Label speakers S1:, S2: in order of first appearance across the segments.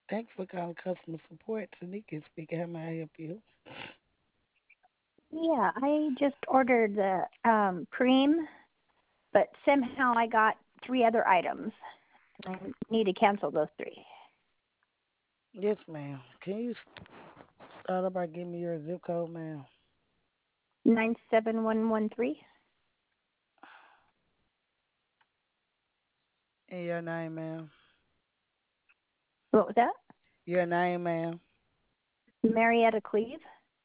S1: Thanks for calling customer support. Tanika speaking. How may I help you?
S2: Yeah, I just ordered the cream, but somehow I got three other items, and I need to cancel those three.
S1: Yes, ma'am. Can you start up by giving me your zip code, ma'am?
S2: 97113.
S1: And your name, ma'am?
S2: What was that?
S1: Your name, ma'am?
S2: Marietta Cleve,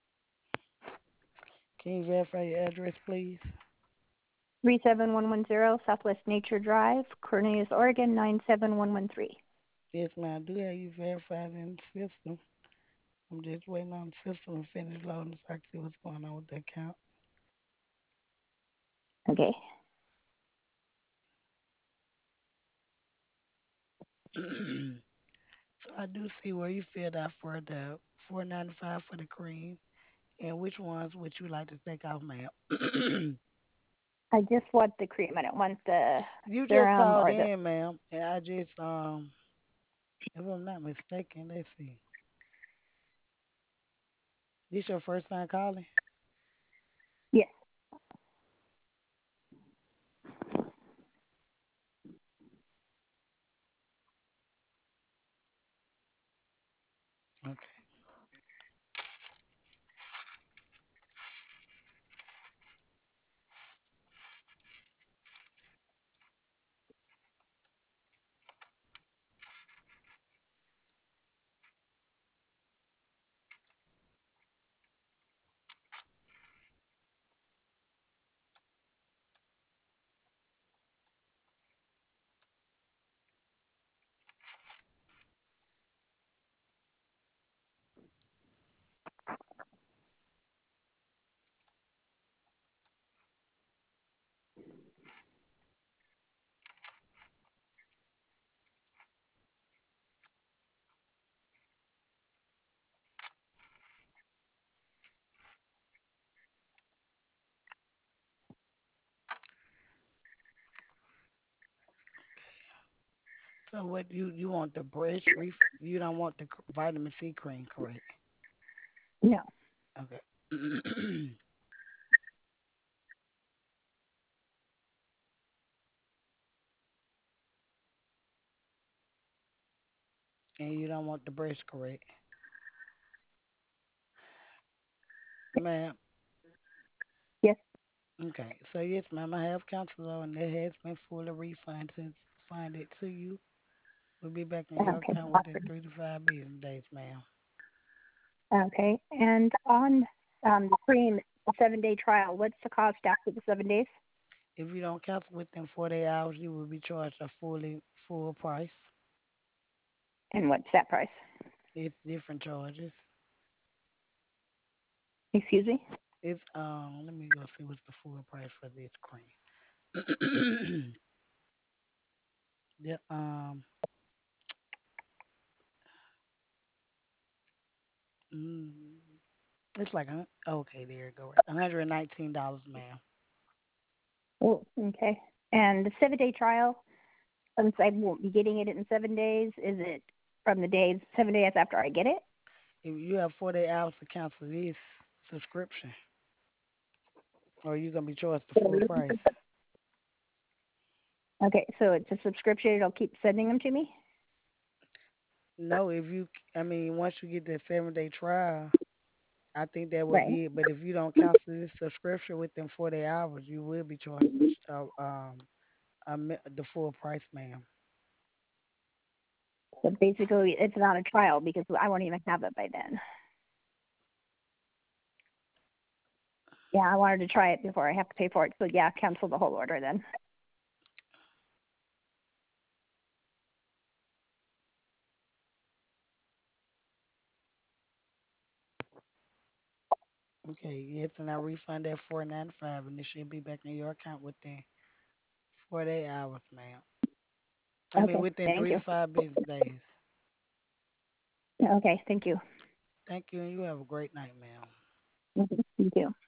S1: Can you verify your address, please?
S2: 37110 Southwest Nature Drive, Cornelius, Oregon 97113.
S1: Yes, ma'am. I do have you verified in the system. I'm just waiting on the system to finish loading so I can see what's going on with the account.
S2: Okay.
S1: So I do see where you filled out for the 4.95 for the cream. And which ones would you like to take off, ma'am?
S2: I just want the cream. I don't want the
S1: You just
S2: serum
S1: called
S2: or the.
S1: in, ma'am, and I just if I'm not mistaken, let's see. This your first time calling?
S2: Yes.
S1: Okay. So what you want the you don't want the vitamin C cream, correct?
S2: No.
S1: Okay. And you don't want the breast, correct? Ma'am.
S2: Yes.
S1: Okay. So yes, ma'am, I have canceled and it has been fully refunded to you. We'll be back in your
S2: Okay.
S1: account within
S2: Awesome.
S1: 3 to 5 business days, ma'am.
S2: Okay. And on the cream, the 7-day trial, what's the cost after the 7 days?
S1: If you don't cancel within 48 hours, you will be charged a full price.
S2: And what's that price?
S1: It's different charges.
S2: Excuse me?
S1: It's let me go see what's the full price for this cream. Yeah, mm, it's like okay, there you go. Right, $119, ma'am.
S2: Oh, okay. And the 7-day trial, since I won't be getting it in 7 days, is it from the days 7 days after I get it?
S1: If you have 48 hours to cancel this subscription, or you're gonna be charged the full price.
S2: Okay, so it's a subscription. It'll keep sending them to me.
S1: No, if you, I mean, once you get that 7-day trial, I think that would
S2: Right.
S1: be it. But if you don't cancel this subscription within 48 hours, you will be charged the full price, ma'am.
S2: So basically, it's not a trial because I won't even have it by then. Yeah, I wanted to try it before I have to pay for it. So yeah, cancel the whole order then.
S1: Okay, yes, and I refund that 4.95, and it should be back in your account within 48 hours, ma'am. I mean,
S2: Okay,
S1: within
S2: thank
S1: three to
S2: you.
S1: five business days.
S2: Okay, thank you.
S1: Thank you, and you have a great night, ma'am.
S2: Mhm, you too.